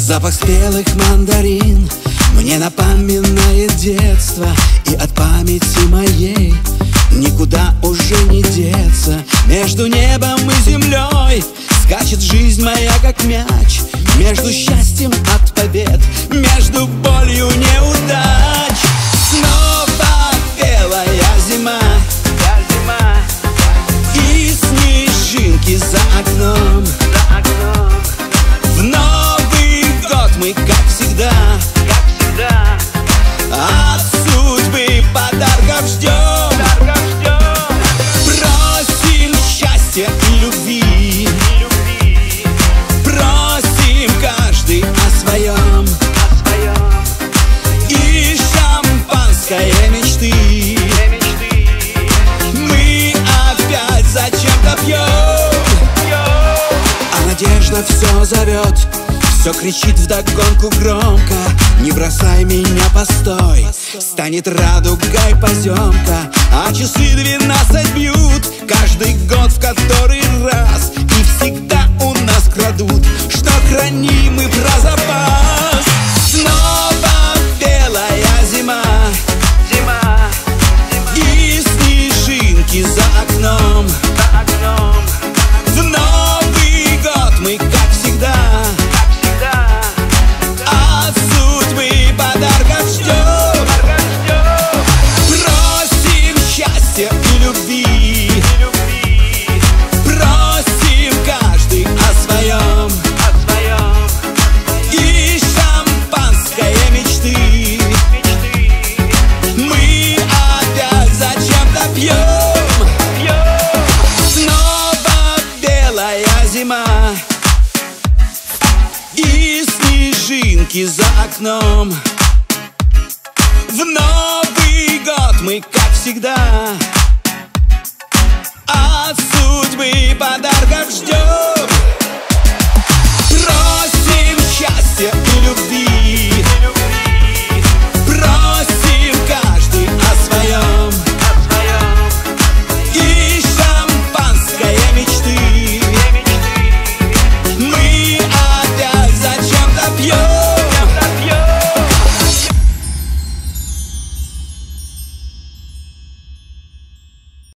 Запах спелых мандарин мне напоминает детство, и от памяти моей никуда уже не деться. Между небом и землей скачет жизнь моя, как мяч, между счастьем от побед, между болью неудач. Снова белая зима, и снежинки за окном. В Новый год мы, как всегда, от судьбы подарков ждем. Просим счастья и любви, просим каждый о своем, и шампанское мечты мы опять зачем-то пьем. А надежда все зовет, все кричит вдогонку громко: не бросай меня, постой, станет радугой поземка. А часы 12 бьют, каждый год в который раз, и всегда у нас крадут, что храним мы про запас. Снова белая зима, и снежинки за окном. В Новый год мы, как всегда, от судьбы подарков ждем. Просим счастья и любви, просим каждый о своем, и шампанское мечты мы опять зачем-то пьем. Снова белая зима, и снежинки за окном. В Новый год мы, как всегда, от судьбы подарков ждем.